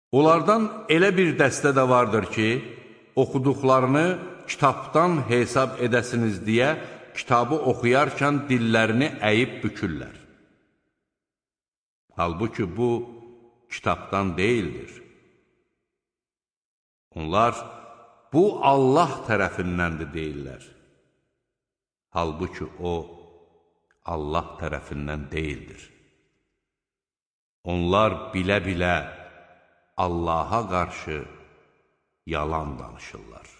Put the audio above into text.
Onlardan elə bir dəstə də vardır ki, oxuduqlarını kitabdan hesab edəsiniz deyə kitabı oxuyarkən dillərini əyib bükürlər. Halbuki bu, kitabdan deyildir. Onlar, bu Allah tərəfindəndir deyirlər. Halbuki o, Allah tərəfindən deyildir. Onlar bilə-bilə Allaha qarşı yalan danışırlar.